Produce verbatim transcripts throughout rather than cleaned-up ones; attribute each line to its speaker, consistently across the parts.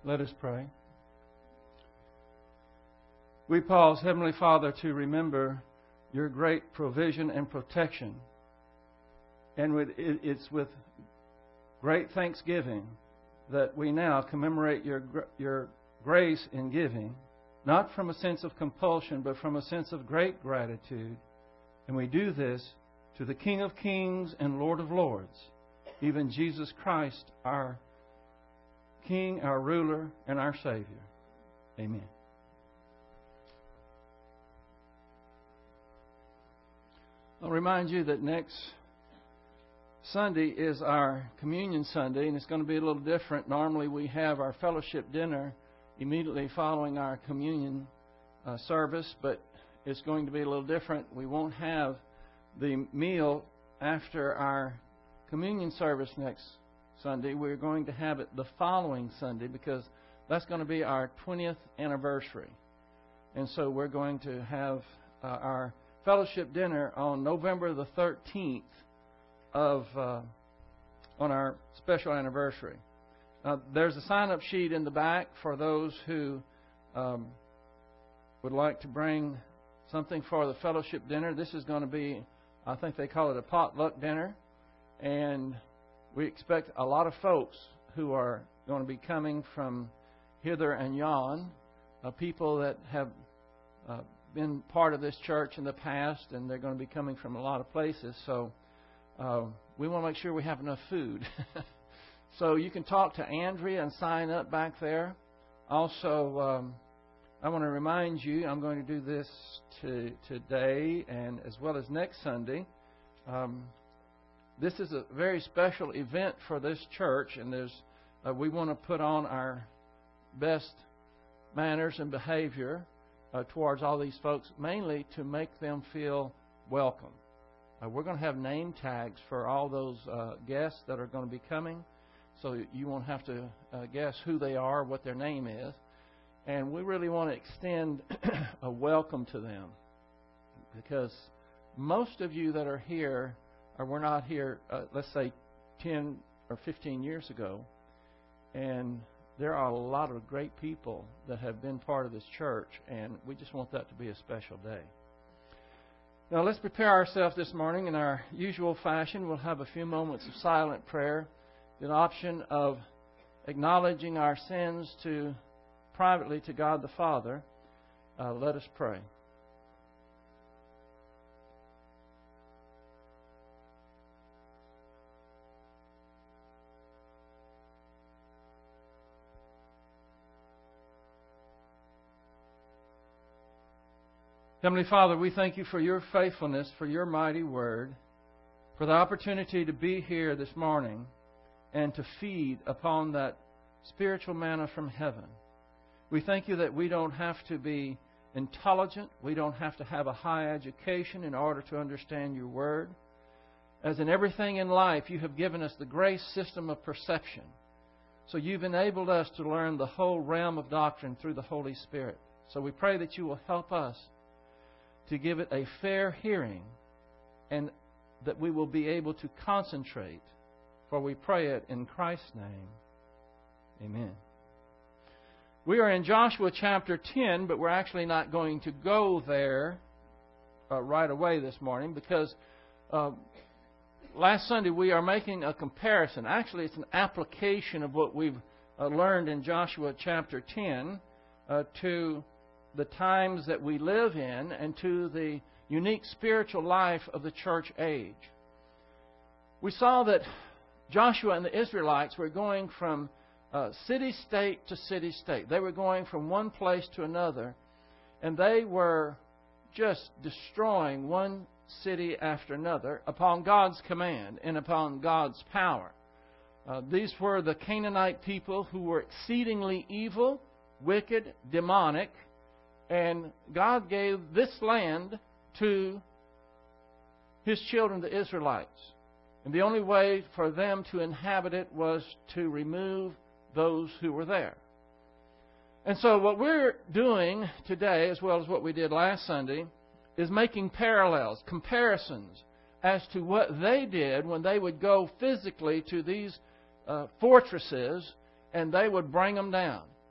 Speaker 1: Let us pray. We pause, Heavenly Father, to remember your great provision and protection. And it's with great thanksgiving that we now commemorate your, your grace in giving, not from a sense of compulsion, but from a sense of great gratitude. And we do this to the King of Kings and Lord of Lords, even Jesus Christ, our King, our ruler, and our Savior. Amen. I'll remind you that next Sunday is our Communion Sunday, and it's going to be a little different. Normally we have our fellowship dinner immediately following our communion uh, service, but it's going to be a little different. We won't have the meal after our communion service next Sunday. We're going to have it the following Sunday because that's going to be our twentieth anniversary. And so we're going to have uh, our fellowship dinner on November the thirteenth of uh, on our special anniversary. Now, there's a sign-up sheet in the back for those who um, would like to bring something for the fellowship dinner. This is going to be, I think they call it a potluck dinner, and we expect a lot of folks who are going to be coming from hither and yon, uh, people that have uh, been part of this church in the past, and they're going to be coming from a lot of places. So uh, we want to make sure we have enough food. So you can talk to Andrea and sign up back there. Also, um, I want to remind you, I'm going to do this to, today and as well as next Sunday. Um, this is a very special event for this church, and there's uh, we want to put on our best manners and behavior uh, towards all these folks, mainly to make them feel welcome. Uh, we're going to have name tags for all those uh, guests that are going to be coming, so you won't have to uh, guess who they are, what their name is. And we really want to extend a welcome to them, because most of you that are here or were not here, uh, let's say, ten or fifteen years ago. And there are a lot of great people that have been part of this church, and we just want that to be a special day. Now, let's prepare ourselves this morning in our usual fashion. We'll have a few moments of silent prayer, the option of acknowledging our sins to privately to God the Father. Uh, let us pray. Heavenly Father, we thank you for your faithfulness, for your mighty word, for the opportunity to be here this morning and to feed upon that spiritual manna from heaven. We thank you that we don't have to be intelligent. We don't have to have a high education in order to understand your word. As in everything in life, you have given us the grace system of perception. So you've enabled us to learn the whole realm of doctrine through the Holy Spirit. So we pray that you will help us to give it a fair hearing, and that we will be able to concentrate. For we pray it in Christ's name. Amen. We are in Joshua chapter ten, but we're actually not going to go there uh, right away this morning, because uh, last Sunday we are making a comparison. Actually, it's an application of what we've uh, learned in Joshua chapter ten uh, to the times that we live in and to the unique spiritual life of the church age. We saw that Joshua and the Israelites were going from uh, city-state to city-state. They were going from one place to another, and they were just destroying one city after another upon God's command and upon God's power. Uh, these were the Canaanite people who were exceedingly evil, wicked, demonic, and God gave this land to His children, the Israelites. And the only way for them to inhabit it was to remove those who were there. And so what we're doing today, as well as what we did last Sunday, is making parallels, comparisons, as to what they did when they would go physically to these uh, fortresses, and they would bring them down.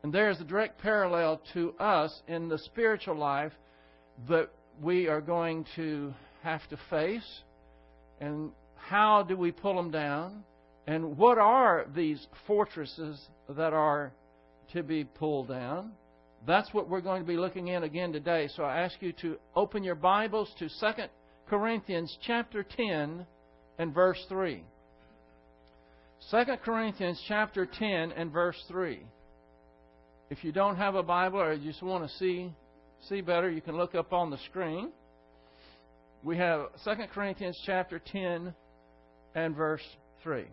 Speaker 1: And there is a direct parallel to us in the spiritual life that we are going to have to face. And how do we pull them down? And what are these fortresses that are to be pulled down? That's what we're going to be looking at again today. So I ask you to open your Bibles to Second Corinthians chapter ten and verse three. Second Corinthians chapter ten and verse three. If you don't have a Bible or you just want to see see better, you can look up on the screen. We have Second Corinthians chapter ten and verse three.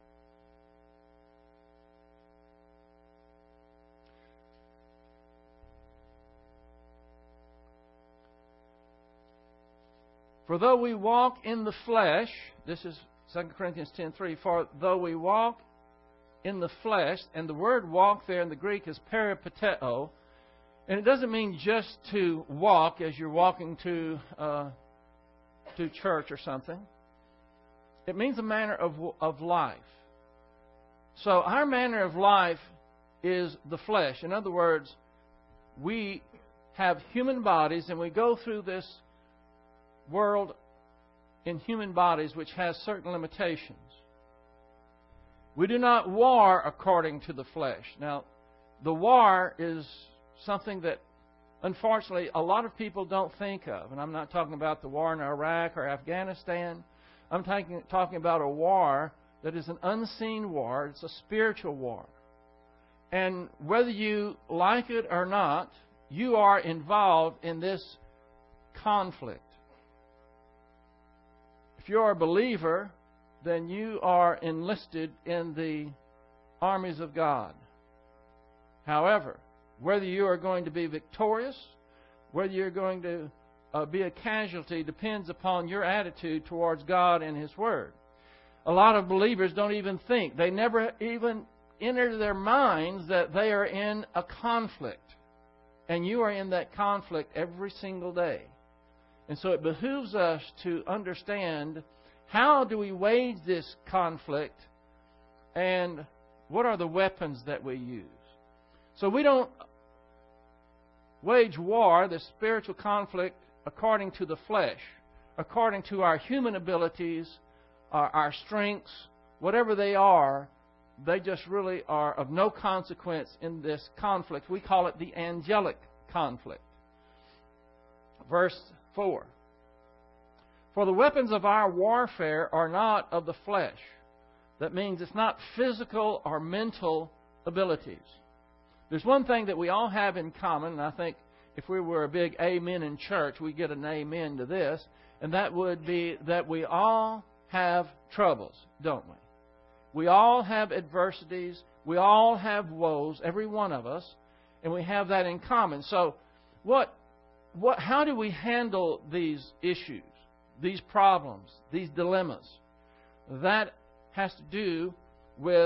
Speaker 1: For though we walk in the flesh, this is Second Corinthians ten three, for though we walk in the flesh, and the word walk there in the Greek is peripateo, and it doesn't mean just to walk as you're walking to uh, to church or something. It means a manner of of life. So our manner of life is the flesh. In other words, we have human bodies, and we go through this world in human bodies which has certain limitations. We do not war according to the flesh. Now, the war is something that, unfortunately, a lot of people don't think of. And I'm not talking about the war in Iraq or Afghanistan. I'm talking, talking about a war that is an unseen war. It's a spiritual war. And whether you like it or not, you are involved in this conflict. If you're a believer, then you are enlisted in the armies of God. However, whether you are going to be victorious, whether you're going to uh, be a casualty, depends upon your attitude towards God and His Word. A lot of believers don't even think. They never even enter their minds that they are in a conflict. And you are in that conflict every single day. And so it behooves us to understand how do we wage this conflict and what are the weapons that we use. So we don't wage war, the spiritual conflict, according to the flesh, according to our human abilities, our, our strengths, whatever they are. They just really are of no consequence in this conflict. We call it the angelic conflict. Verse four. For the weapons of our warfare are not of the flesh. That means it's not physical or mental abilities. There's one thing that we all have in common, and I think if we were a big amen in church, we'd get an amen to this, and that would be that we all have troubles, don't we? We all have adversities. We all have woes, every one of us, and we have that in common. So what What, how do we handle these issues, these problems, these dilemmas? That has to do with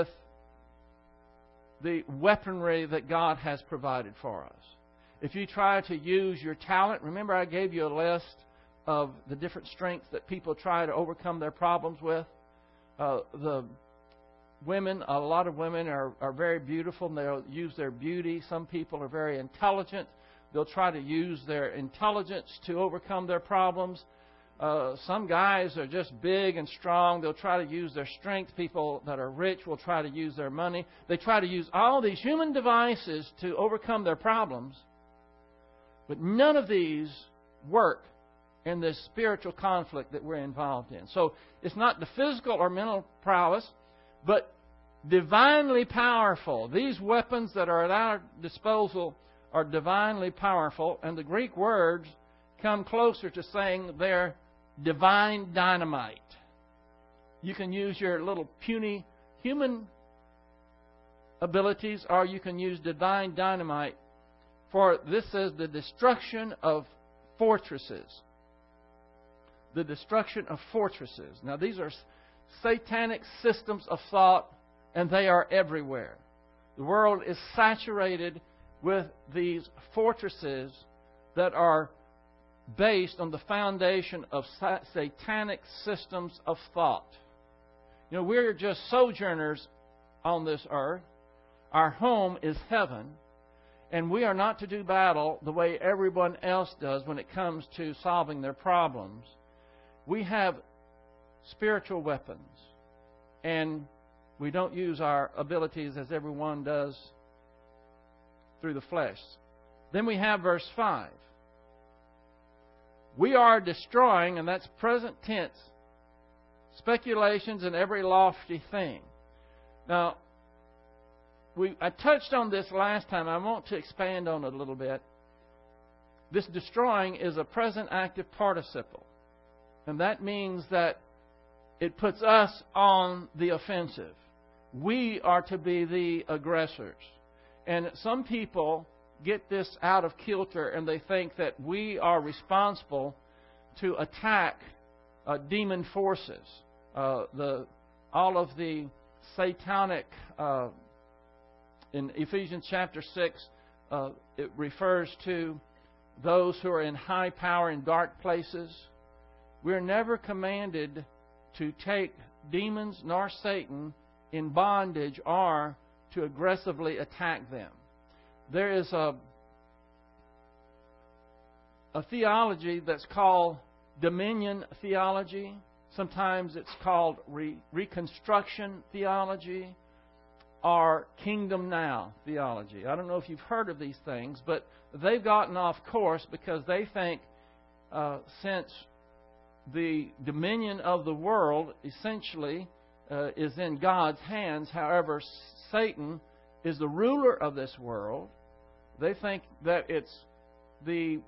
Speaker 1: the weaponry that God has provided for us. If you try to use your talent, remember I gave you a list of the different strengths that people try to overcome their problems with. Uh, the women, a lot of women are, are very beautiful and they'll use their beauty. Some people are very intelligent. They'll try to use their intelligence to overcome their problems. Uh, some guys are just big and strong. They'll try to use their strength. People that are rich will try to use their money. They try to use all these human devices to overcome their problems. But none of these work in this spiritual conflict that we're involved in. So it's not the physical or mental prowess, but divinely powerful. These weapons that are at our disposal are divinely powerful, and the Greek words come closer to saying they're divine dynamite. You can use your little puny human abilities, or you can use divine dynamite, for this is the destruction of fortresses. The destruction of fortresses. Now, these are satanic systems of thought, and they are everywhere. The world is saturated with these fortresses that are based on the foundation of satanic systems of thought. You know, we're just sojourners on this earth. Our home is heaven. And we are not to do battle the way everyone else does when it comes to solving their problems. We have spiritual weapons, and we don't use our abilities as everyone does through the flesh. Then we have verse five. We are destroying, and that's present tense, speculations and every lofty thing. Now, we I touched on this last time. I want to expand on it a little bit. This destroying is a present active participle. And that means that it puts us on the offensive. We are to be the aggressors. And some people get this out of kilter, and they think that we are responsible to attack uh, demon forces. Uh, the all of the satanic, uh, in Ephesians chapter six, uh, it refers to those who are in high power in dark places. We're never commanded to take demons nor Satan in bondage or to aggressively attack them. There is a, a theology that's called dominion theology. Sometimes it's called re- reconstruction theology or kingdom now theology. I don't know if you've heard of these things, but they've gotten off course because they think uh, since the dominion of the world essentially uh, is in God's hands, however, Satan is the ruler of this world. They think that it's the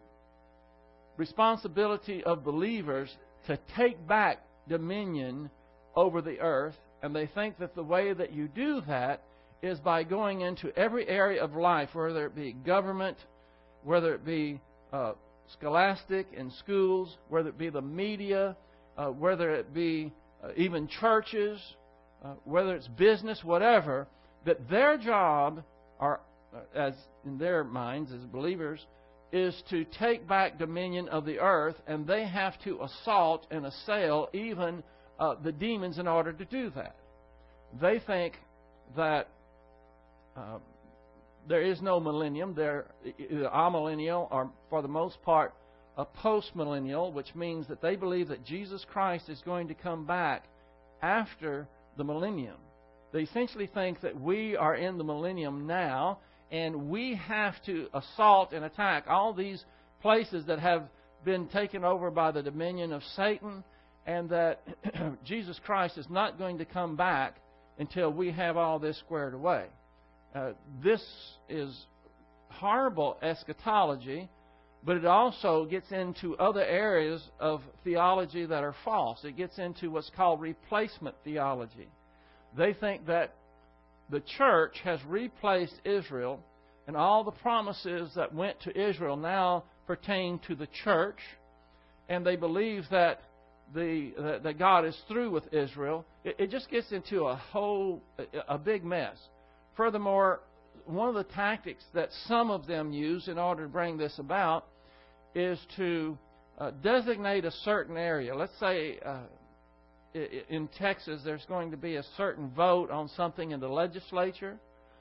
Speaker 1: responsibility of believers to take back dominion over the earth, and they think that the way that you do that is by going into every area of life, whether it be government, whether it be uh, scholastic in schools, whether it be the media, uh, whether it be uh, even churches, uh, whether it's business, whatever, that their job, are, as in their minds as believers, is to take back dominion of the earth, and they have to assault and assail even uh, the demons in order to do that. They think that uh, there is no millennium. They're either amillennial or, for the most part, a postmillennial, which means that they believe that Jesus Christ is going to come back after the millennium. They essentially think that we are in the millennium now, and we have to assault and attack all these places that have been taken over by the dominion of Satan, and that Jesus Christ is not going to come back until we have all this squared away. Uh, this is horrible eschatology, but it also gets into other areas of theology that are false. It gets into what's called replacement theology. They think that the church has replaced Israel, and all the promises that went to Israel now pertain to the church, and they believe that the that, that God is through with Israel. It, it just gets into a whole a, a big mess. Furthermore, one of the tactics that some of them use in order to bring this about is to uh, designate a certain area. Let's say uh, in Texas there's going to be a certain vote on something in the legislature,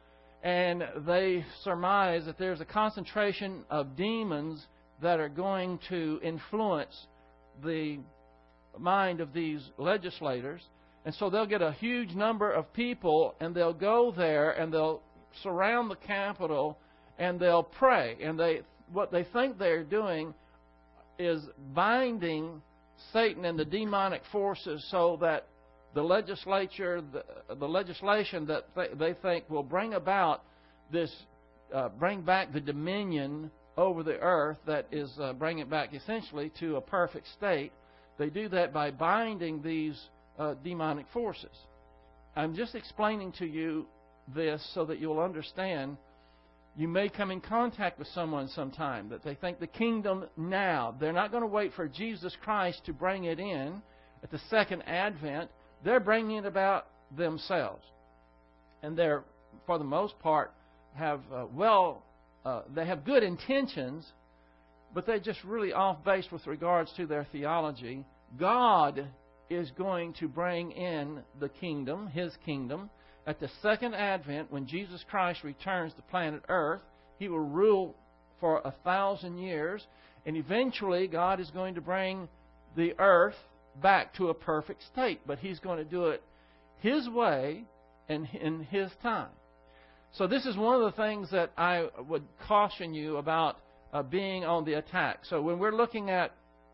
Speaker 1: and they surmise that there's a concentration of demons that are going to influence the mind of these legislators. And so they'll get a huge number of people, and they'll go there, and they'll surround the Capitol, and they'll pray. And they, what they think they're doing is binding Satan and the demonic forces so that the legislature, the, the legislation that they, they think will bring about this, uh, bring back the dominion over the earth that is uh, bring it back essentially to a perfect state. They do that by binding these uh, demonic forces. I'm just explaining to you this so that you'll understand. You may come in contact with someone sometime that they think the kingdom now. They're not going to wait for Jesus Christ to bring it in at the second advent. They're bringing it about themselves. And they're, for the most part, have uh, well, uh, they have good intentions, but they're just really off base with regards to their theology. God is going to bring in the kingdom, His kingdom, at the second advent when Jesus Christ returns to planet Earth. He will rule for a thousand years. And eventually, God is going to bring the earth back to a perfect state. But He's going to do it His way and in His time. So this is one of the things that I would caution you about uh, being on the attack. So when we're looking at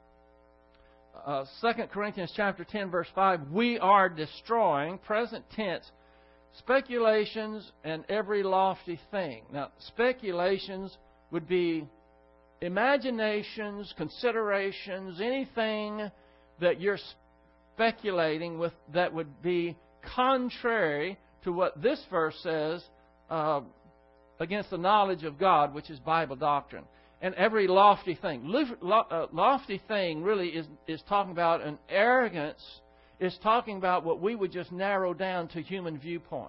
Speaker 1: uh, Second Corinthians chapter ten, verse five, we are destroying, present tense, speculations and every lofty thing. Now, speculations would be imaginations, considerations, anything that you're speculating with that would be contrary to what this verse says, uh, against the knowledge of God, which is Bible doctrine. And every lofty thing. Lofty thing really is, is talking about an arrogance, is talking about what we would just narrow down to human viewpoint.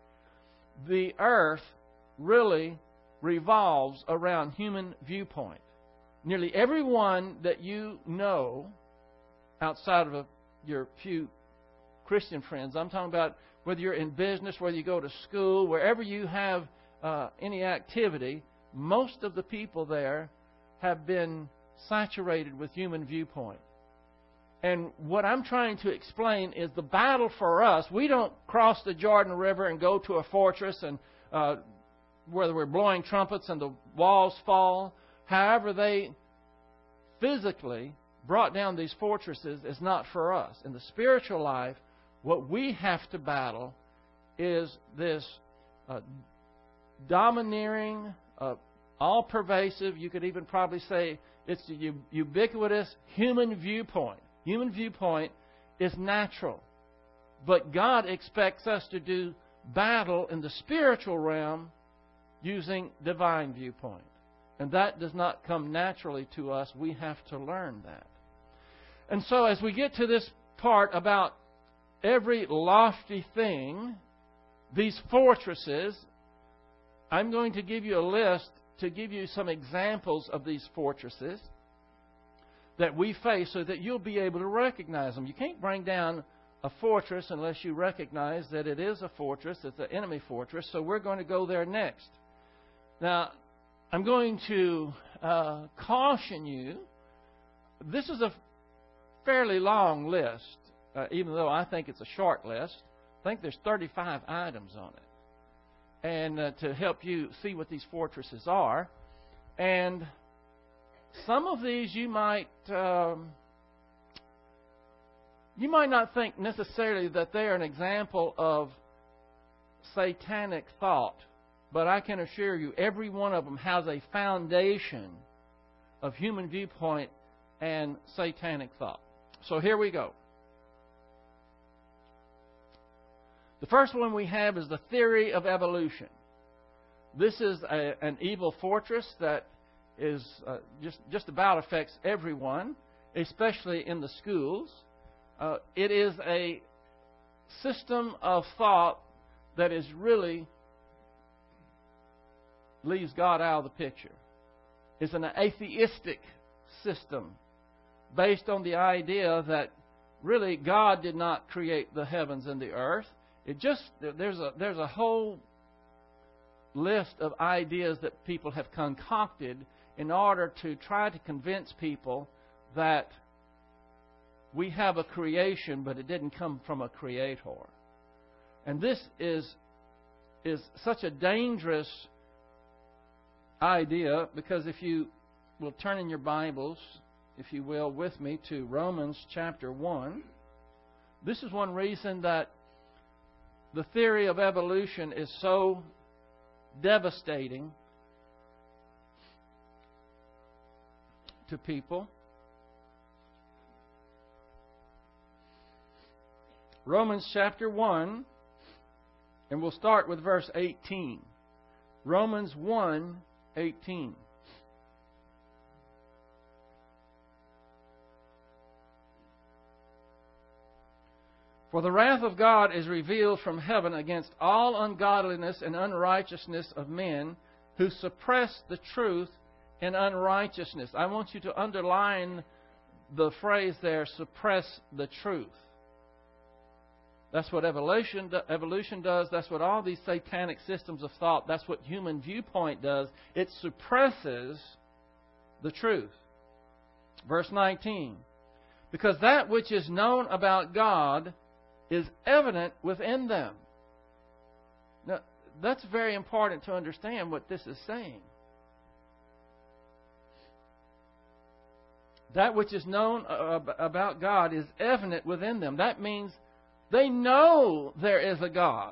Speaker 1: The earth really revolves around human viewpoint. Nearly everyone that you know outside of a, your few Christian friends, I'm talking about whether you're in business, whether you go to school, wherever you have uh, any activity, most of the people there have been saturated with human viewpoint. And what I'm trying to explain is the battle for us. We don't cross the Jordan River and go to a fortress and uh, whether we're blowing trumpets and the walls fall. However, they physically brought down these fortresses is not for us. In the spiritual life, what we have to battle is this uh, domineering, uh, all-pervasive, you could even probably say it's the ubiquitous human viewpoint. Human viewpoint is natural. But God expects us to do battle in the spiritual realm using divine viewpoint. And that does not come naturally to us. We have to learn that. And so as we get to this part about every lofty thing, these fortresses, I'm going to give you a list to give you some examples of these fortresses that we face so that you'll be able to recognize them. You can't bring down a fortress unless you recognize that it is a fortress, it's an enemy fortress, so we're going to go there next. Now, I'm going to uh, caution you, this is a fairly long list, uh, even though I think it's a short list. I think there's thirty-five items on it. And uh, to help you see what these fortresses are. And some of these you might um, you might not think necessarily that they are an example of satanic thought, but I can assure you every one of them has a foundation of human viewpoint and satanic thought. So here we go. The first one we have is the theory of evolution. This is a, an evil fortress that is uh, just, just about affects everyone, especially in the schools. Uh, it is a system of thought that is really leaves God out of the picture. It's an atheistic system based on the idea that really God did not create the heavens and the earth. It just there's a there's a whole list of ideas that people have concocted in order to try to convince people that we have a creation, but it didn't come from a creator. And this is is such a dangerous idea, because if you will turn in your Bibles, if you will, with me to Romans chapter one, this is one reason that the theory of evolution is so devastating to people. Romans chapter one, and we'll start with verse eighteen. Romans one, eighteen. For the wrath of God is revealed from heaven against all ungodliness and unrighteousness of men who suppress the truth in unrighteousness. I want you to underline the phrase there, suppress the truth. That's what evolution evolution does. That's what all these satanic systems of thought, that's what human viewpoint does. It suppresses the truth. Verse nineteen. Because that which is known about God is evident within them. Now, that's very important to understand what this is saying. That which is known about God is evident within them. That means they know there is a God.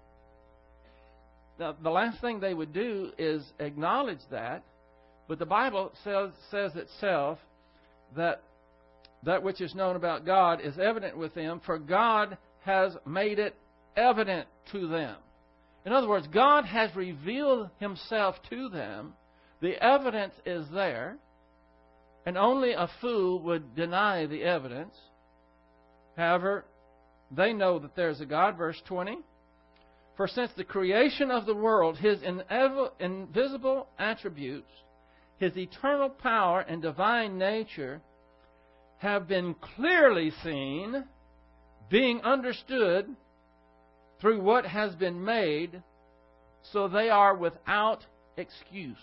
Speaker 1: Now, the last thing they would do is acknowledge that, but the Bible says, says itself that that which is known about God is evident with them, for God has made it evident to them. In other words, God has revealed Himself to them. The evidence is there, and only a fool would deny the evidence. However, they know that there is a God. Verse twenty. For since the creation of the world, His invisible attributes, His eternal power and divine nature have been clearly seen, being understood through what has been made, so they are without excuse.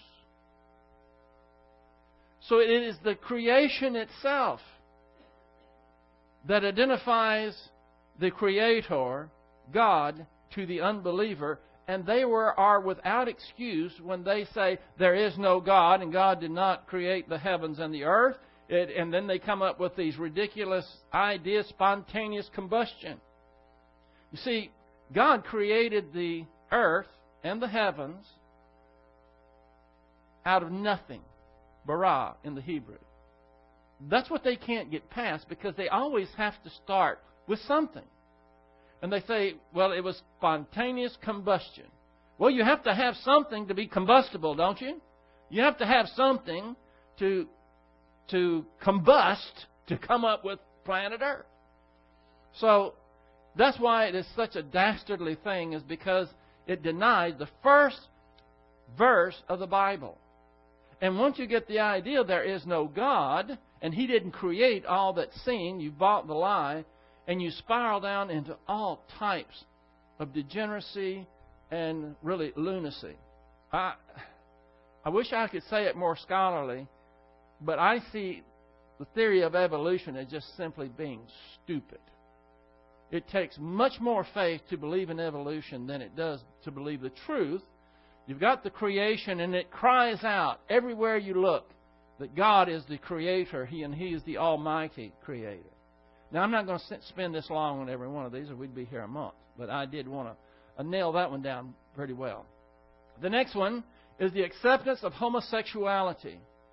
Speaker 1: So it is the creation itself that identifies the Creator, God, to the unbeliever, and they were are without excuse when they say there is no God and God did not create the heavens and the earth. It, and then they come up with these ridiculous ideas, spontaneous combustion. You see, God created the earth and the heavens out of nothing. Bara in the Hebrew. That's what they can't get past, because they always have to start with something. And they say, well, it was spontaneous combustion. Well, you have to have something to be combustible, don't you? You have to have something to to combust to come up with planet Earth. So that's why it is such a dastardly thing, is because it denies the first verse of the Bible. And once you get the idea there is no God, and He didn't create all that's seen, you bought the lie, and you spiral down into all types of degeneracy and really lunacy. I, I wish I could say it more scholarly, but I see the theory of evolution as just simply being stupid. It takes much more faith to believe in evolution than it does to believe the truth. You've got the creation, and it cries out everywhere you look that God is the Creator, He and He is the Almighty Creator. Now, I'm not going to spend this long on every one of these, or we'd be here a month. But I did want to nail that one down pretty well. The next one is the acceptance of homosexuality.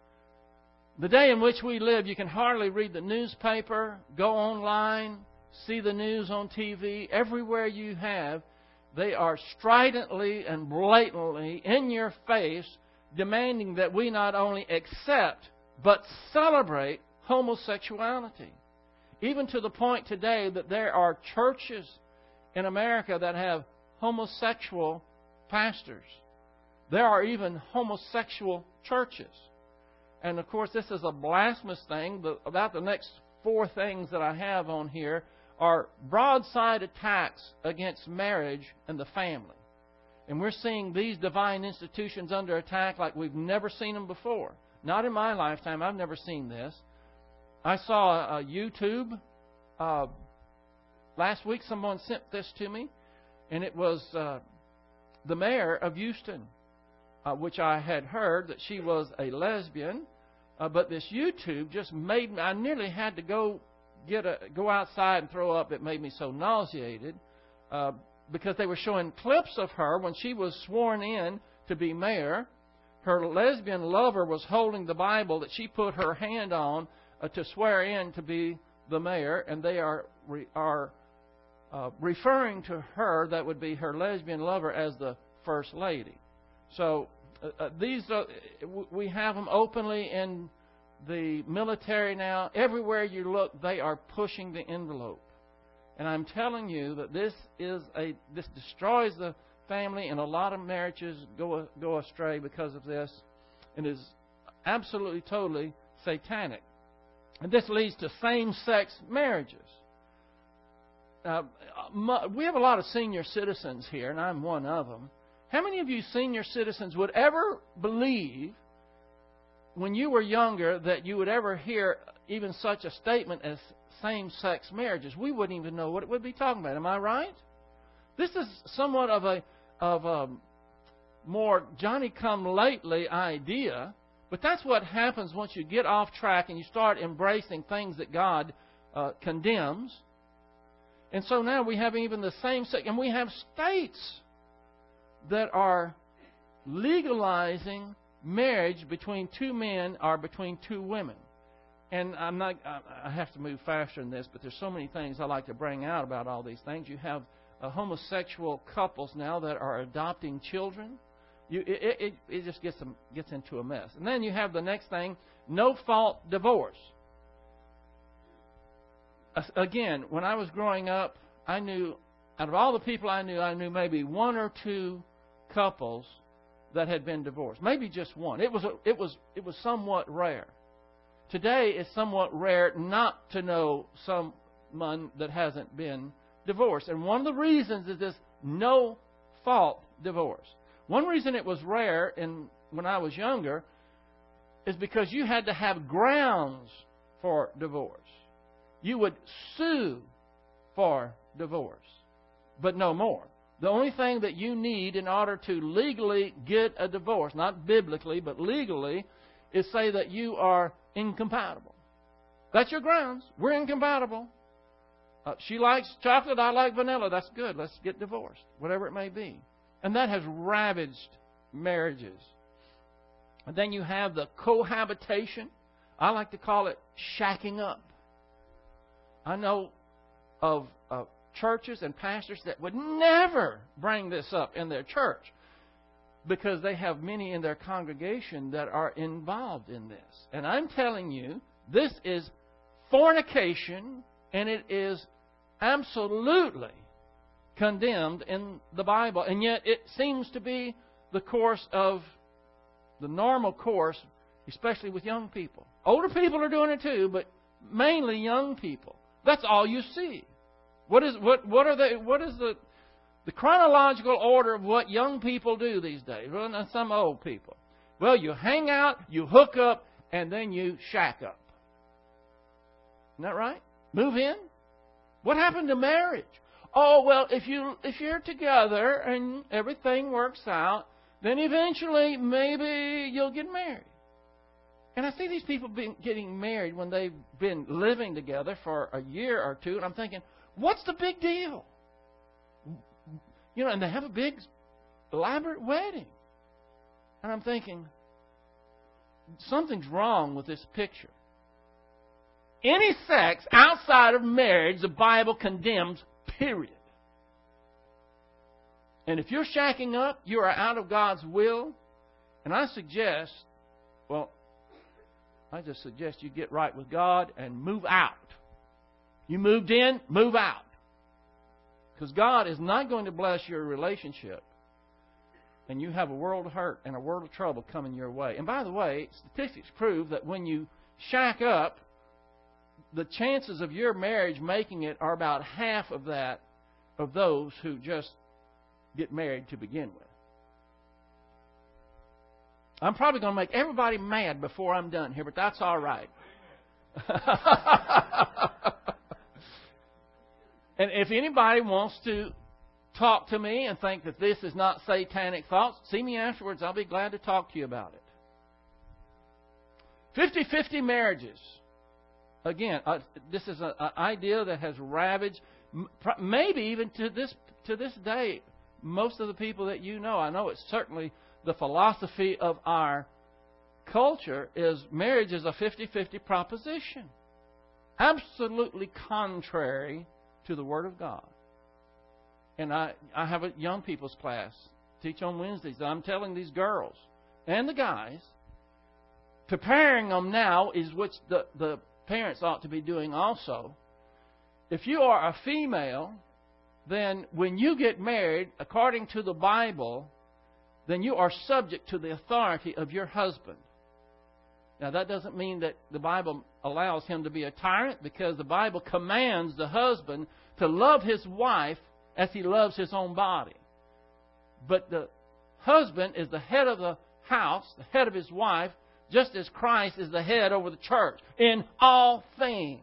Speaker 1: The day in which we live, you can hardly read the newspaper, go online, see the news on T V. Everywhere you have, they are stridently and blatantly in your face demanding that we not only accept but celebrate homosexuality. Even to the point today that there are churches in America that have homosexual pastors. There are even homosexual churches. And of course, this is a blasphemous thing. But about the next four things that I have on here are broadside attacks against marriage and the family. And we're seeing these divine institutions under attack like we've never seen them before. Not in my lifetime. I've never seen this. I saw a YouTube. Uh, last week someone sent this to me. And it was uh, the mayor of Houston, uh, which I had heard that she was a lesbian. Uh, but this YouTube just made me, I nearly had to go get a go outside and throw up. It made me so nauseated uh, because they were showing clips of her when she was sworn in to be mayor. Her lesbian lover was holding the Bible that she put her hand on uh, to swear in to be the mayor, and they are re, are uh, referring to her, that would be her lesbian lover, as the first lady. So uh, uh, these uh, we have them openly in the military now. Everywhere you look, they are pushing the envelope. And I'm telling you that this is a this destroys the family, and a lot of marriages go go astray because of this, and is absolutely totally satanic. And this leads to same-sex marriages. uh, we have a lot of senior citizens here, and I'm one of them. How many of you senior citizens would ever believe when you were younger that you would ever hear even such a statement as same-sex marriages? We wouldn't even know what it would be talking about. Am I right? This is somewhat of a of a more Johnny-come-lately idea, but that's what happens once you get off track and you start embracing things that God uh, condemns. And so now we have even the same sex, and we have states that are legalizing marriage between two men or between two women. And I'm not, I have to move faster than this, but there's so many things I like to bring out about all these things. You have uh, homosexual couples now that are adopting children. You, it, it, it just gets them, gets into a mess. And then you have the next thing, no-fault divorce. Again, when I was growing up, I knew, out of all the people I knew, I knew maybe one or two couples that had been divorced. Maybe just one. It was a, it was it was somewhat rare. Today, it's somewhat rare not to know someone that hasn't been divorced. And one of the reasons is this no-fault divorce. One reason it was rare in when I was younger is because you had to have grounds for divorce. You would sue for divorce, but no more. The only thing that you need in order to legally get a divorce, not biblically, but legally, is say that you are incompatible. That's your grounds. We're incompatible. Uh, she likes chocolate, I like vanilla. That's good. Let's get divorced, whatever it may be. And that has ravaged marriages. And then you have the cohabitation. I like to call it shacking up. I know of uh, churches and pastors that would never bring this up in their church because they have many in their congregation that are involved in this. And I'm telling you, this is fornication, and it is absolutely condemned in the Bible. And yet it seems to be the course of the normal course, especially with young people. Older people are doing it too, but mainly young people. That's all you see. What is what what are they what is the the chronological order of what young people do these days? Well, and some old people. Well, you hang out, you hook up, and then you shack up. Isn't that right? Move in. What happened to marriage? Oh, well, if you if you're together and everything works out, then eventually maybe you'll get married. And I see these people being, getting married when they've been living together for a year or two, and I'm thinking, what's the big deal? You know, and they have a big, elaborate wedding. And I'm thinking, something's wrong with this picture. Any sex outside of marriage, the Bible condemns, period. And if you're shacking up, you are out of God's will. And I suggest, well, I just suggest you get right with God and move out. You moved in, move out. Because God is not going to bless your relationship. And you have a world of hurt and a world of trouble coming your way. And by the way, statistics prove that when you shack up, the chances of your marriage making it are about half of that of those who just get married to begin with. I'm probably going to make everybody mad before I'm done here, but that's all right. And if anybody wants to talk to me and think that this is not satanic thoughts, see me afterwards. I'll be glad to talk to you about it. fifty-fifty marriages. Again, uh, this is an idea that has ravaged, maybe even to this to this day, most of the people that you know. I know it's certainly the philosophy of our culture is marriage is a fifty-fifty proposition. Absolutely contrary to the Word of God. And I, I have a young people's class, teach on Wednesdays. I'm telling these girls and the guys, preparing them now is what the, the parents ought to be doing also. If you are a female, then when you get married, according to the Bible, then you are subject to the authority of your husband. Now, that doesn't mean that the Bible allows him to be a tyrant, because the Bible commands the husband to love his wife as he loves his own body. But the husband is the head of the house, the head of his wife, just as Christ is the head over the church in all things.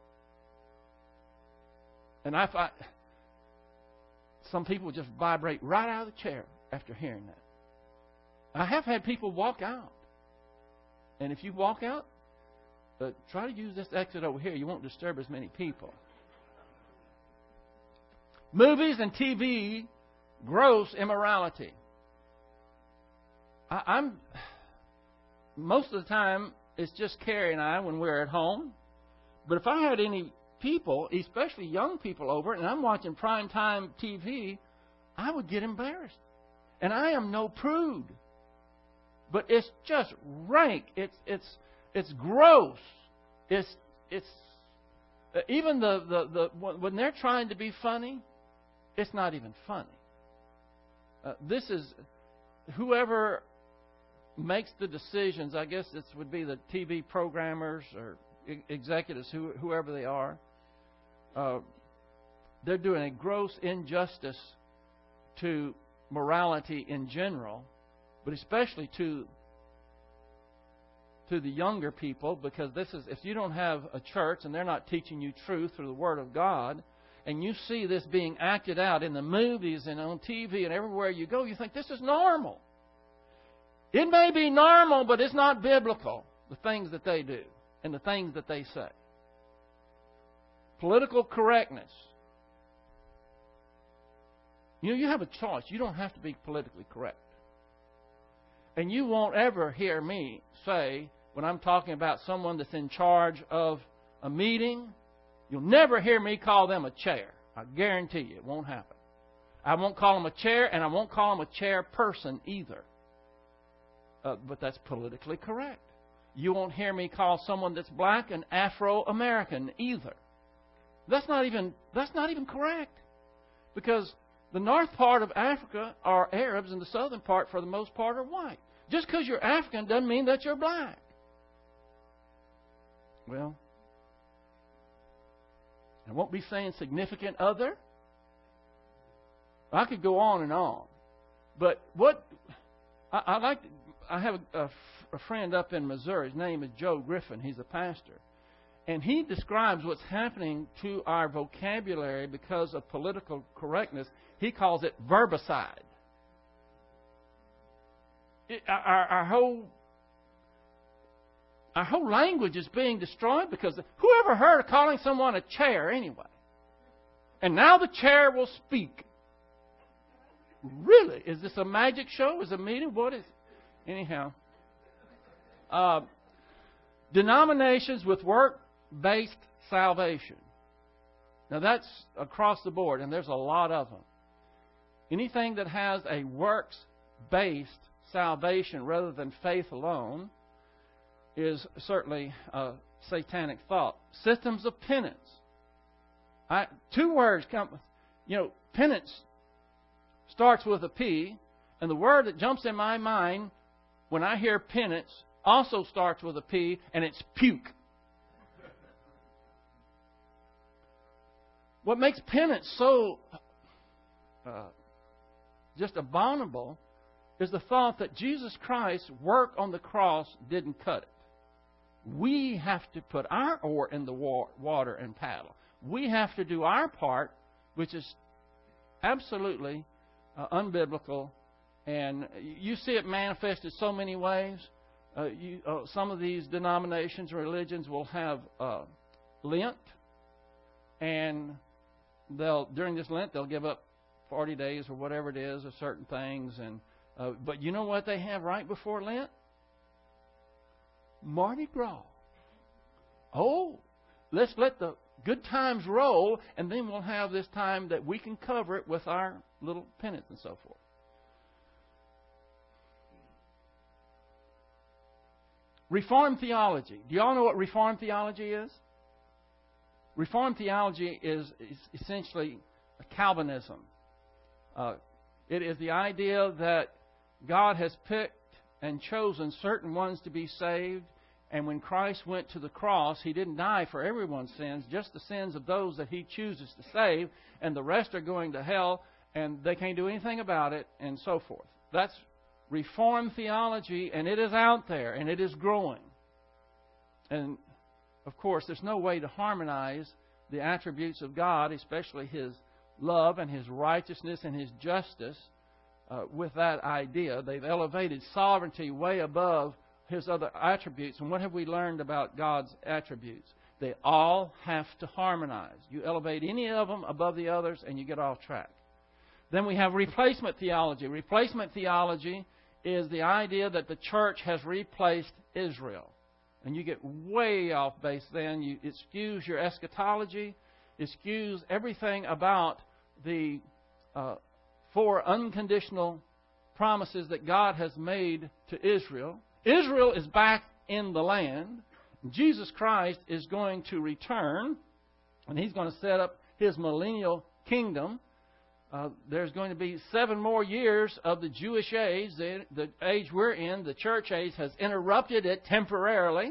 Speaker 1: And I find some people just vibrate right out of the chair after hearing that. I have had people walk out. And if you walk out, uh, try to use this exit over here. You won't disturb as many people. Movies and T V, gross immorality. I, I'm most of the time it's just Carrie and I when we're at home. But if I had any people, especially young people, over and I'm watching primetime T V, I would get embarrassed. And I am no prude. But it's just rank. It's it's it's gross. It's it's uh, even the, the, the when they're trying to be funny, it's not even funny. Uh, this is whoever makes the decisions. I guess this would be the T V programmers or executives, who, whoever they are. Uh, they're doing a gross injustice to morality in general, but especially to to the younger people, because this is, if you don't have a church and they're not teaching you truth through the Word of God, and you see this being acted out in the movies and on T V and everywhere you go, you think this is normal. It may be normal, but it's not biblical, the things that they do and the things that they say. Political correctness. You know, you have a choice. You don't have to be politically correct. And you won't ever hear me say, when I'm talking about someone that's in charge of a meeting, you'll never hear me call them a chair. I guarantee you it won't happen. I won't call them a chair, and I won't call them a chairperson either. Uh, but that's politically correct. You won't hear me call someone that's black an Afro-American either. That's not even that's not even correct. Because the north part of Africa are Arabs, and the southern part, for the most part, are white. Just because you're African doesn't mean that you're black. Well, I won't be saying significant other. I could go on and on. But what I, I like, to, I have a, a, a friend up in Missouri. His name is Joe Griffin. He's a pastor. And he describes what's happening to our vocabulary because of political correctness. He calls it verbicide. It, our, our whole our whole language is being destroyed because whoever heard of calling someone a chair anyway? And now the chair will speak. Really? Is this a magic show? Is it a meeting? What is it? Anyhow. Uh, denominations with work-based salvation. Now that's across the board, and there's a lot of them. Anything that has a works-based salvation rather than faith alone is certainly a satanic thought. Systems of penance. I, two words come, you know, penance starts with a P, and the word that jumps in my mind when I hear penance also starts with a P, and it's puke. What makes penance so uh, just abominable is the thought that Jesus Christ's work on the cross didn't cut it. We have to put our oar in the water and paddle. We have to do our part, which is absolutely uh, unbiblical. And you see it manifested so many ways. Uh, you, uh, some of these denominations or religions will have uh, Lent, and they'll during this Lent they'll give up forty days or whatever it is of certain things. And uh, but you know what they have right before Lent? Mardi Gras. Oh, let's let the good times roll, and then we'll have this time that we can cover it with our little penance and so forth. Reformed theology. Do you all know what Reformed theology is? Reformed theology is, is essentially Calvinism. Uh, it is the idea that God has picked and chosen certain ones to be saved, And when Christ went to the cross, He didn't die for everyone's sins, just the sins of those that He chooses to save, and the rest are going to hell, and they can't do anything about it, and so forth. That's Reformed theology, and it is out there, and it is growing. And, of course, there's no way to harmonize the attributes of God, especially His love and His righteousness and His justice, uh, with that idea. They've elevated sovereignty way above His other attributes. And what have we learned about God's attributes? They all have to harmonize. You elevate any of them above the others and you get off track. Then we have replacement theology. Replacement theology is the idea that the church has replaced Israel. And you get way off base then. You, it skews your eschatology. It skews everything about the uh, four unconditional promises that God has made to Israel. Israel is back in the land. Jesus Christ is going to return, and He's going to set up His millennial kingdom. Uh, there's going to be seven more years of the Jewish age, the, the age we're in. The church age has interrupted it temporarily.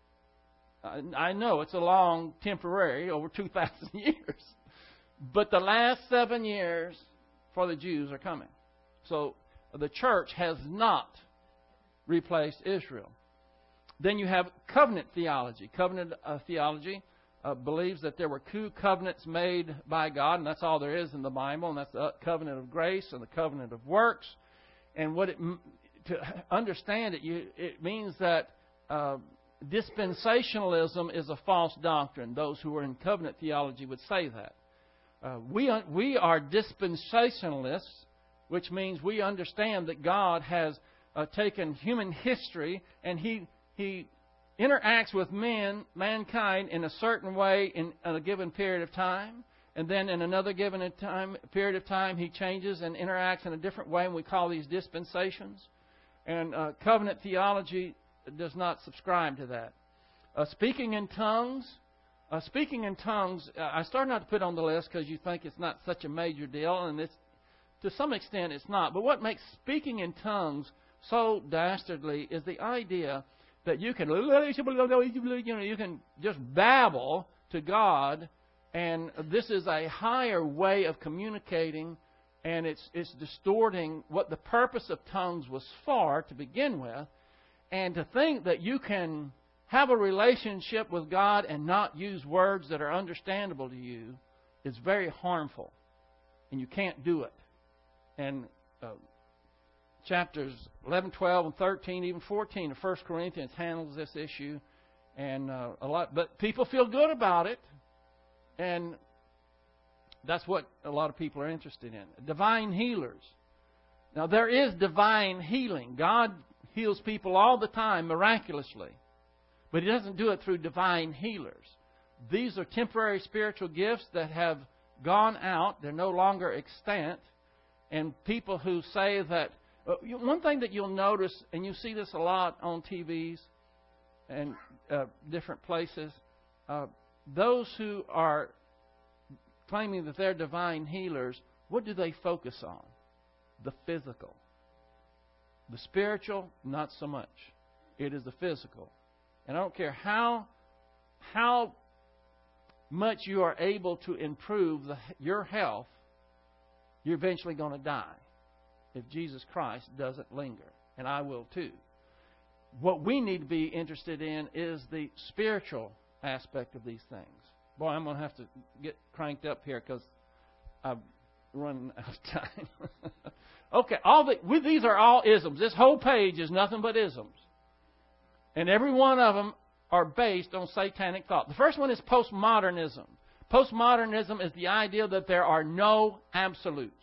Speaker 1: Uh, I know it's a long temporary, over two thousand years. But the last seven years for the Jews are coming. So the church has not replaced Israel. Then you have covenant theology. Covenant uh, theology uh, believes that there were two covenants made by God, and that's all there is in the Bible, and that's the covenant of grace and the covenant of works. And what it, to understand it, you, it means that uh, dispensationalism is a false doctrine. Those who are in covenant theology would say that. Uh, we we are dispensationalists, which means we understand that God has uh, taken human history and He He interacts with men, mankind, in a certain way in a given period of time, and then in another given time period of time He changes and interacts in a different way, and we call these dispensations. And uh, covenant theology does not subscribe to that. Uh, speaking in tongues. Uh, speaking in tongues, uh, I started not to put on the list because you think it's not such a major deal, and it's, to some extent it's not. But what makes speaking in tongues so dastardly is the idea that you can, you know, you can just babble to God, and this is a higher way of communicating, and it's it's distorting what the purpose of tongues was for to begin with. And to think that you can have a relationship with God and not use words that are understandable to you is very harmful. And you can't do it. And uh, chapters eleven, twelve, and thirteen, even fourteen of First Corinthians handles this issue. And uh, a lot, but people feel good about it. And that's what a lot of people are interested in. Divine healers. Now, there is divine healing. God heals people all the time miraculously. But He doesn't do it through divine healers. These are temporary spiritual gifts that have gone out. They're no longer extant. And people who say that... Uh, one thing that you'll notice, and you see this a lot on T Vs and uh, different places, uh, those who are claiming that they're divine healers, what do they focus on? The physical. The spiritual, not so much. It is the physical. And I don't care how how much you are able to improve the, your health, you're eventually going to die if Jesus Christ doesn't linger. And I will too. What we need to be interested in is the spiritual aspect of these things. Boy, I'm going to have to get cranked up here because I've run out of time. Okay, all the, we, these are all isms. This whole page is nothing but isms. And every one of them are based on satanic thought. The first one is postmodernism. Postmodernism is the idea that there are no absolutes.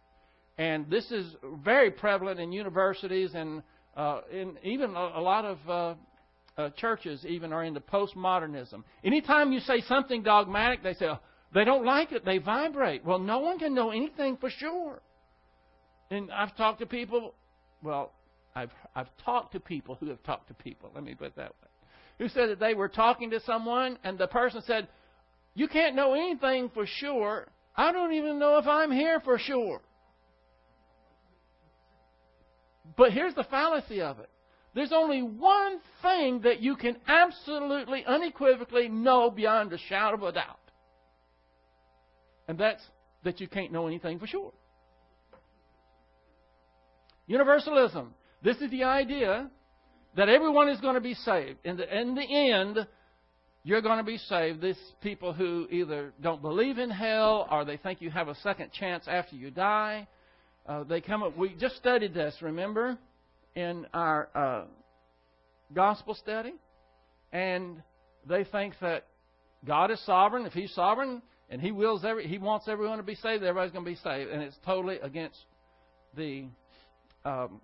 Speaker 1: And this is very prevalent in universities and uh, in even a, a lot of uh, uh, churches even are into postmodernism. Anytime you say something dogmatic, they say, oh, they don't like it, they vibrate. Well, no one can know anything for sure. And I've talked to people, well, I've I've talked to people who have talked to people, let me put it that way, who said that they were talking to someone and the person said, you can't know anything for sure. I don't even know if I'm here for sure. But here's the fallacy of it. There's only one thing that you can absolutely, unequivocally know beyond a shadow of a doubt. And that's that you can't know anything for sure. Universalism. This is the idea that everyone is going to be saved. In the, in the end, you're going to be saved. These people who either don't believe in hell or they think you have a second chance after you die. Uh, they come up. We just studied this, remember, in our uh, gospel study. And they think that God is sovereign. If He's sovereign and He wills every, He wants everyone to be saved, everybody's going to be saved. And it's totally against the um,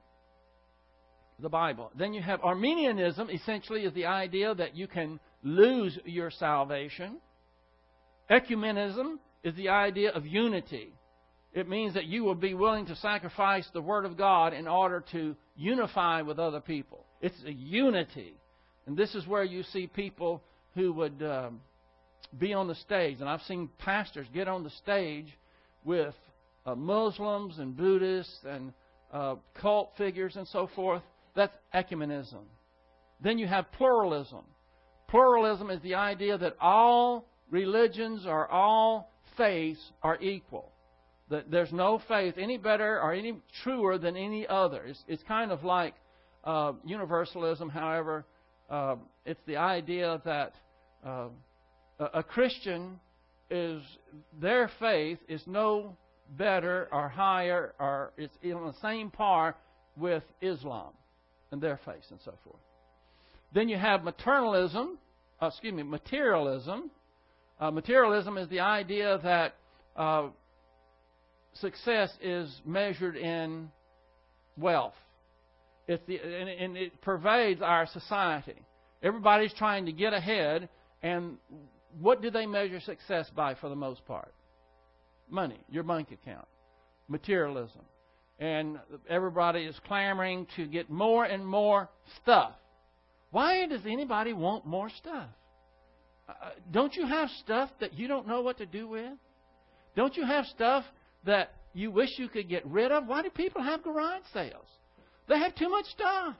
Speaker 1: the Bible. Then you have Arminianism. Essentially, is the idea that you can lose your salvation. Ecumenism is the idea of unity. It means that you will be willing to sacrifice the Word of God in order to unify with other people. It's a unity. And this is where you see people who would um, be on the stage. And I've seen pastors get on the stage with uh, Muslims and Buddhists and uh, cult figures and so forth. That's ecumenism. Then you have pluralism. Pluralism is the idea that all religions or all faiths are equal. That there's no faith any better or any truer than any other. It's, it's kind of like uh, universalism. However, uh, it's the idea that uh, a, a Christian is, their faith is no better or higher or it's on the same par with Islam and their faith and so forth. Then you have materialism. Uh, excuse me, materialism. Uh, materialism is the idea that uh, success is measured in wealth. It's the, and, and it pervades our society. Everybody's trying to get ahead, and what do they measure success by for the most part? Money, your bank account, materialism. And everybody is clamoring to get more and more stuff. Why does anybody want more stuff? Uh, don't you have stuff that you don't know what to do with? Don't you have stuff that you wish you could get rid of? Why do people have garage sales? They have too much stuff.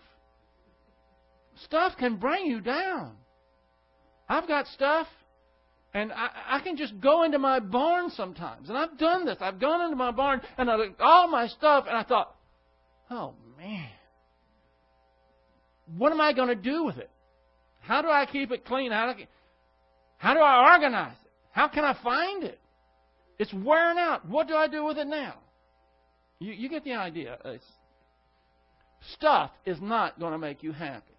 Speaker 1: Stuff can bring you down. I've got stuff, and I, I can just go into my barn sometimes. And I've done this. I've gone into my barn, and I looked at all my stuff, and I thought, oh, man. What am I going to do with it? How do I keep it clean? How do I, how do I organize it? How can I find it? It's wearing out. What do I do with it now? You, you get the idea. It's, stuff is not going to make you happy.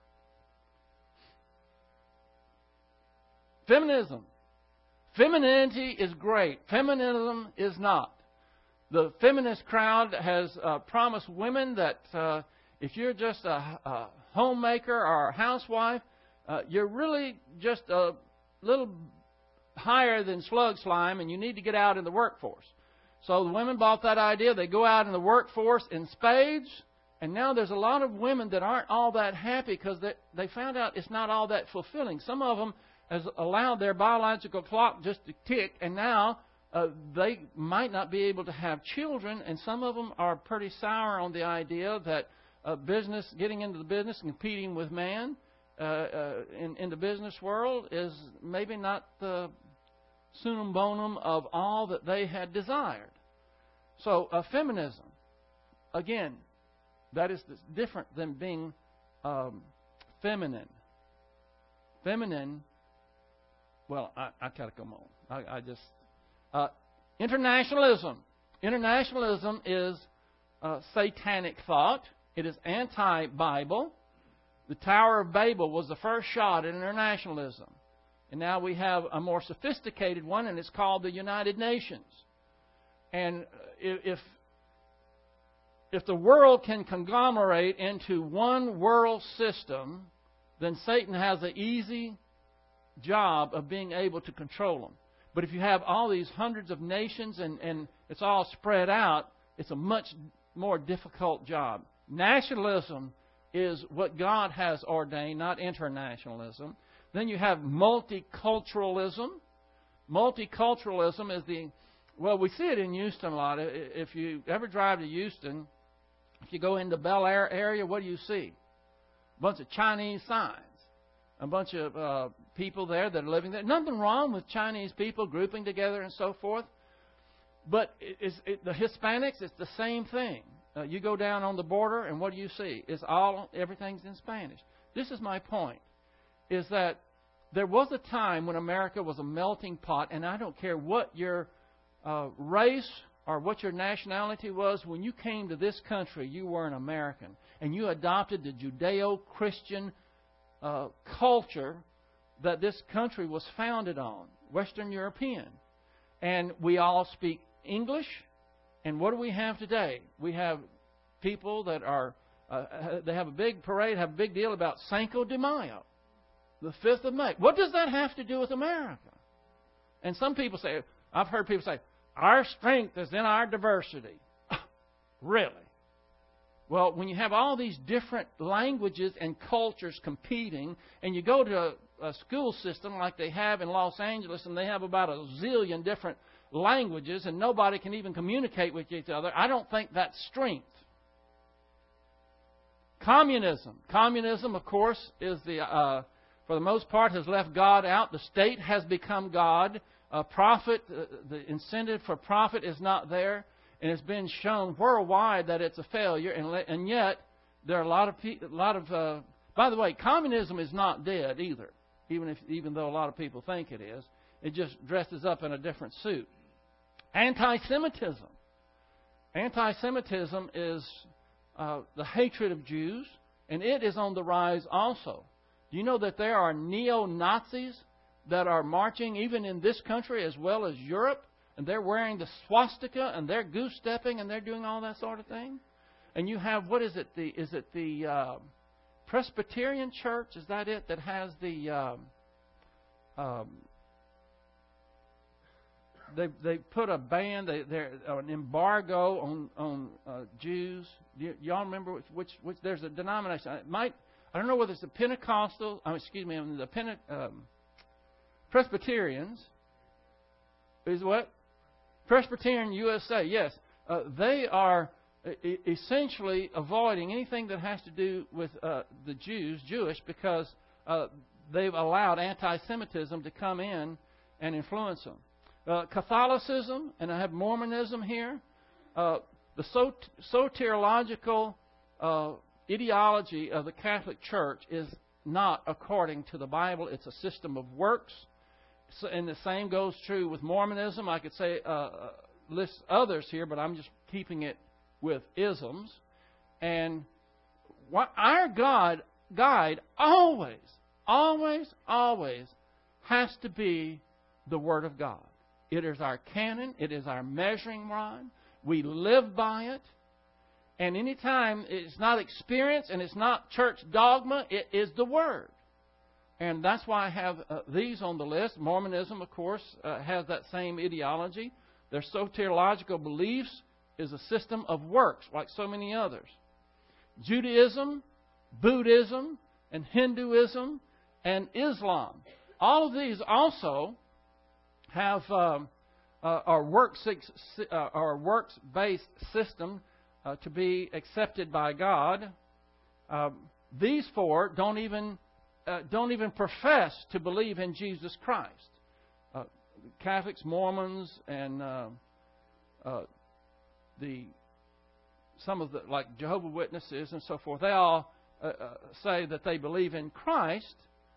Speaker 1: Feminism. Femininity is great. Feminism is not. The feminist crowd has uh, promised women that uh, if you're just a, a homemaker or a housewife, uh, you're really just a little higher than slug slime and you need to get out in the workforce. So the women bought that idea. They go out in the workforce in spades. And now there's a lot of women that aren't all that happy because they, they found out it's not all that fulfilling. Some of them has allowed their biological clock just to tick, and now uh, they might not be able to have children. And some of them are pretty sour on the idea that uh, business, getting into the business and competing with man uh, uh, in, in the business world is maybe not the sunum bonum of all that they had desired. So uh, feminism, again, that is different than being um, feminine. Feminine, well, I, I gotta come on. I, I just uh, internationalism. Internationalism is uh, satanic thought. It is anti-Bible. The Tower of Babel was the first shot at internationalism, and now we have a more sophisticated one, and it's called the United Nations. And if If the world can conglomerate into one world system, then Satan has an easy job of being able to control them. But if you have all these hundreds of nations and, and it's all spread out, it's a much more difficult job. Nationalism is what God has ordained, not internationalism. Then you have multiculturalism. Multiculturalism is the, well, we see it in Houston a lot. If you ever drive to Houston, if you go into the Bel Air area, what do you see? a bunch of Chinese signs, a bunch of uh, people there that are living there. Nothing wrong with Chinese people grouping together and so forth. But it's, it, the Hispanics, it's the same thing. Uh, you go down on the border, and what do you see? It's all, everything's in Spanish. This is my point, is that there was a time when America was a melting pot, and I don't care what your uh, race or what your nationality was. When you came to this country, you were an American, and you adopted the Judeo-Christian uh, culture that this country was founded on, Western European. And we all speak English. And what do we have today? We have people that are, uh, they have a big parade, have a big deal about Cinco de Mayo, the fifth of May. What does that have to do with America? And some people say, I've heard people say, our strength is in our diversity. Really? Well, when you have all these different languages and cultures competing, and you go to a, a school system like they have in Los Angeles, and they have about a zillion different languages, and nobody can even communicate with each other, I don't think that's strength. Communism. Communism, of course, is the uh, for the most part has left God out. The state has become God. Uh, profit, uh, the incentive for profit is not there, and it's been shown worldwide that it's a failure. And, and yet, there are a lot of pe- a lot of. Uh, by the way, communism is not dead either, even if even though a lot of people think it is. It just dresses up in a different suit. Anti-Semitism. Anti-Semitism is uh, the hatred of Jews, and it is on the rise also. Do you know that there are neo-Nazis that are marching even in this country as well as Europe, and they're wearing the swastika, and they're goose-stepping, and they're doing all that sort of thing? And you have, what is it, the is it the uh, Presbyterian Church, is that it, that has the... Um, um, They they put a ban, they they're an embargo on on uh, Jews. Y- y'all remember which, which which there's a denomination. It might I don't know whether it's the Pentecostal. Oh, excuse me, the Pente, um, Presbyterians. Is what Presbyterian U S A? Yes, uh, they are e- essentially avoiding anything that has to do with uh, the Jews, Jewish, because uh, they've allowed anti-Semitism to come in and influence them. Uh, Catholicism, and I have Mormonism here, uh, the sot- soteriological uh, ideology of the Catholic Church is not according to the Bible. It's a system of works. So, and the same goes true with Mormonism. I could say uh, uh, list others here, but I'm just keeping it with isms. And what, our God guide always, always, always has to be the Word of God. It is our canon. It is our measuring rod. We live by it. And anytime it's not experience and it's not church dogma, it is the Word. And that's why I have uh, these on the list. Mormonism, of course, uh, has that same ideology. Their soteriological beliefs is a system of works, like so many others. Judaism, Buddhism, and Hinduism, and Islam. All of these also have um, uh, our works uh, our works-based system uh, to be accepted by God. Uh, these four don't even uh, don't even profess to believe in Jesus Christ. Uh, Catholics, Mormons, and uh, uh, the some of the like Jehovah's Witnesses and so forth. They all uh, uh, say that they believe in Christ.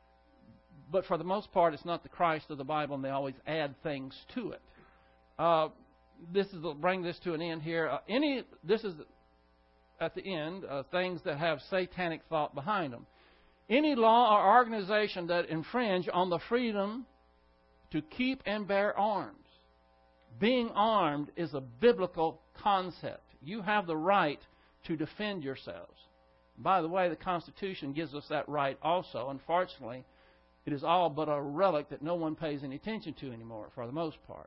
Speaker 1: But for the most part, it's not the Christ of the Bible, and they always add things to it. Uh, this is to bring this to an end here. Uh, any this is at the end uh, things that have satanic thought behind them. Any law or organization that infringe on the freedom to keep and bear arms. Being armed is a biblical concept. You have the right to defend yourselves. By the way, the Constitution gives us that right also. Unfortunately, it is all but a relic that no one pays any attention to anymore, for the most part.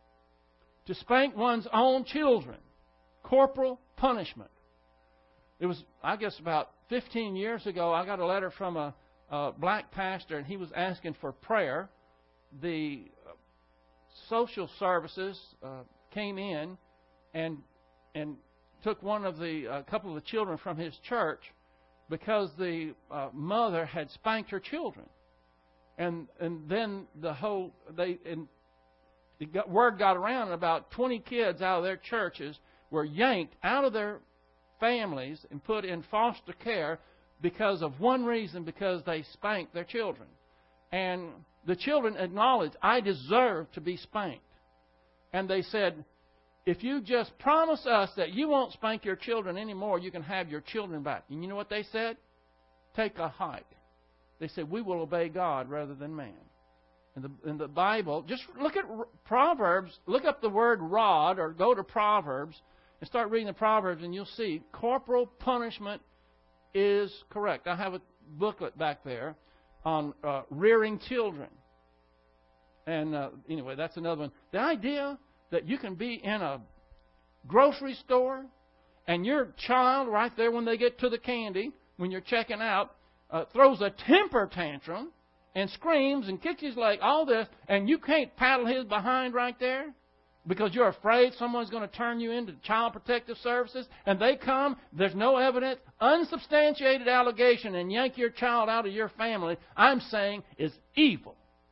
Speaker 1: To spank one's own children, corporal punishment. It was, I guess, about fifteen years ago, I got a letter from a, a black pastor, and he was asking for prayer. The uh, social services uh, came in and and took one of the a couple of the children from his church because the uh, mother had spanked her children. And and then the whole, they and the got, word got around, and about twenty kids out of their churches were yanked out of their families and put in foster care because of one reason, because they spanked their children. And the children acknowledged, I deserve to be spanked. And they said, if you just promise us that you won't spank your children anymore, you can have your children back. And you know what they said? Take a hike. They said, we will obey God rather than man. In the, in the Bible, just look at Proverbs, look up the word rod, or go to Proverbs and start reading the Proverbs, and you'll see corporal punishment is correct. I have a booklet back there on uh, rearing children. And uh, anyway, that's another one. The idea that you can be in a grocery store and your child right there when they get to the candy, when you're checking out, uh, throws a temper tantrum and screams and kicks his leg, all this, and you can't paddle his behind right there because you're afraid someone's going to turn you into Child Protective Services, and they come, there's no evidence, unsubstantiated allegation, and yank your child out of your family, I'm saying is evil.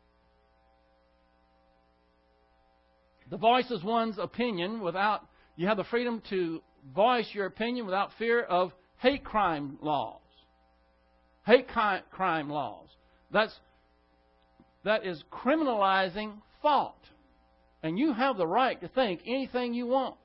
Speaker 1: The voice is one's opinion without, you have the freedom to voice your opinion without fear of hate crime laws. Hate crime laws. That's, that is criminalizing thought. And you have the right to think anything you want.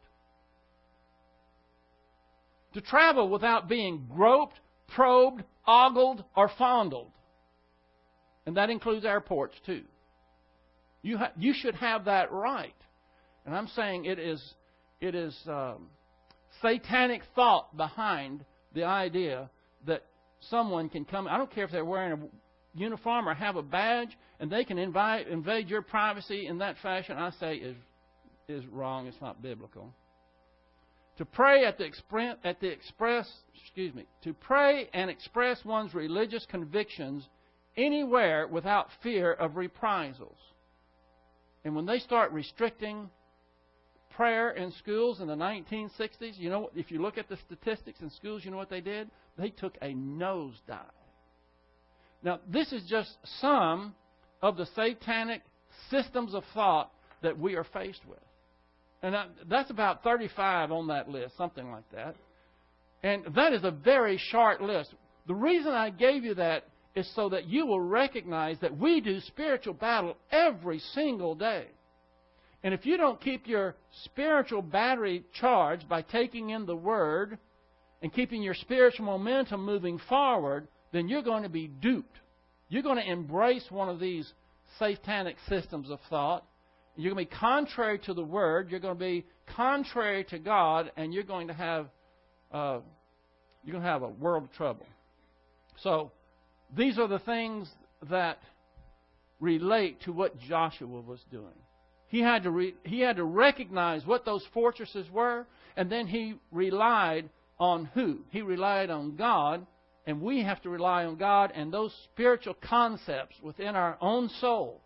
Speaker 1: To travel without being groped, probed, ogled, or fondled. And that includes airports too. You, ha- you should have that right. And I'm saying it is, it is um, satanic thought behind the idea that someone can come. I don't care if they're wearing a uniform or have a badge, and they can invite, invade your privacy in that fashion. I say is is wrong. It's not biblical. To pray at the express, at the express, excuse me, to pray and express one's religious convictions anywhere without fear of reprisals. And when they start restricting prayer in schools in the nineteen sixties, you know, if you look at the statistics in schools, you know what they did? They took a nosedive. Now, this is just some of the satanic systems of thought that we are faced with. And that's about thirty-five on that list, something like that. And that is a very short list. The reason I gave you that is so that you will recognize that we do spiritual battle every single day. And if you don't keep your spiritual battery charged by taking in the Word and keeping your spiritual momentum moving forward, then you're going to be duped. You're going to embrace one of these satanic systems of thought. You're going to be contrary to the Word. You're going to be contrary to God, and you're going to have uh, you're going to have a world of trouble. So these are the things that relate to what Joshua was doing. He had to re- he had to recognize what those fortresses were, and then he relied on who? He relied on God, and we have to rely on God and those spiritual concepts within our own soul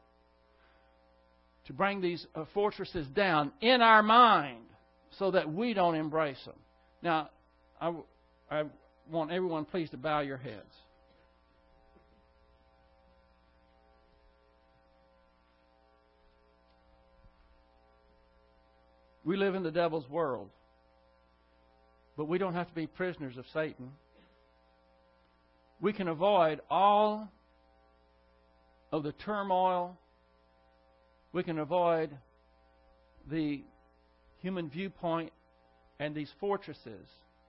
Speaker 1: to bring these uh, fortresses down in our mind so that we don't embrace them. Now, I, I want everyone please to bow your heads. We live in the devil's world, but we don't have to be prisoners of Satan. We can avoid all of the turmoil. We can avoid the human viewpoint and these fortresses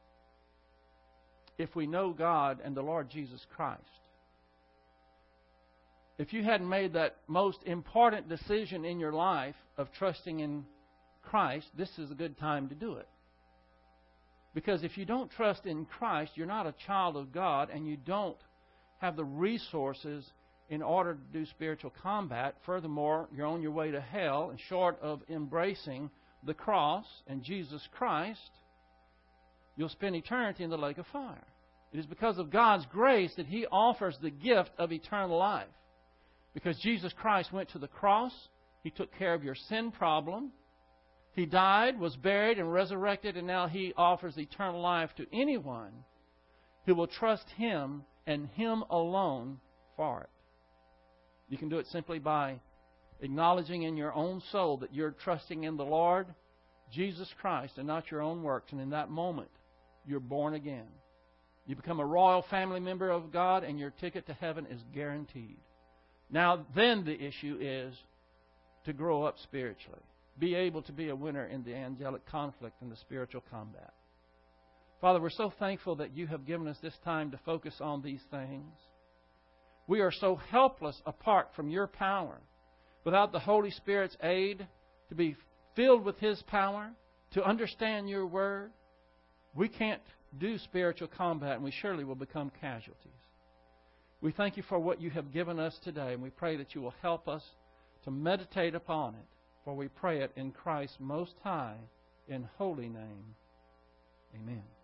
Speaker 1: if we know God and the Lord Jesus Christ. If you hadn't made that most important decision in your life of trusting in Christ, this is a good time to do it. Because if you don't trust in Christ, you're not a child of God, and you don't have the resources in order to do spiritual combat. Furthermore, you're on your way to hell, and short of embracing the cross and Jesus Christ, you'll spend eternity in the lake of fire. It is because of God's grace that He offers the gift of eternal life. Because Jesus Christ went to the cross, He took care of your sin problem. He died, was buried, and resurrected, and now He offers eternal life to anyone who will trust Him and Him alone for it. You can do it simply by acknowledging in your own soul that you're trusting in the Lord Jesus Christ and not your own works. And in that moment, you're born again. You become a royal family member of God, and your ticket to heaven is guaranteed. Now, then the issue is to grow up spiritually. Be able to be a winner in the angelic conflict and the spiritual combat. Father, we're so thankful that You have given us this time to focus on these things. We are so helpless apart from Your power. Without the Holy Spirit's aid, to be filled with His power, to understand Your Word, we can't do spiritual combat, and we surely will become casualties. We thank You for what You have given us today, and we pray that You will help us to meditate upon it, for we pray it in Christ's most high and holy name. Amen.